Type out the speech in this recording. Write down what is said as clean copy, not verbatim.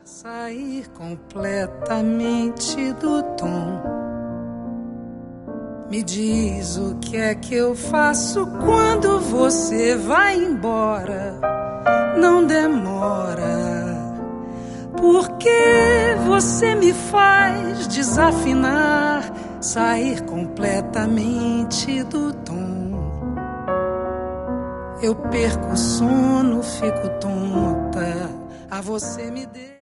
Sair completamente do tom. Me diz o que é que eu faço quando você vai embora. Não demora, porque você me faz desafinar, sair completamente do tom. Eu perco o sono, fico tonta, a você me dê.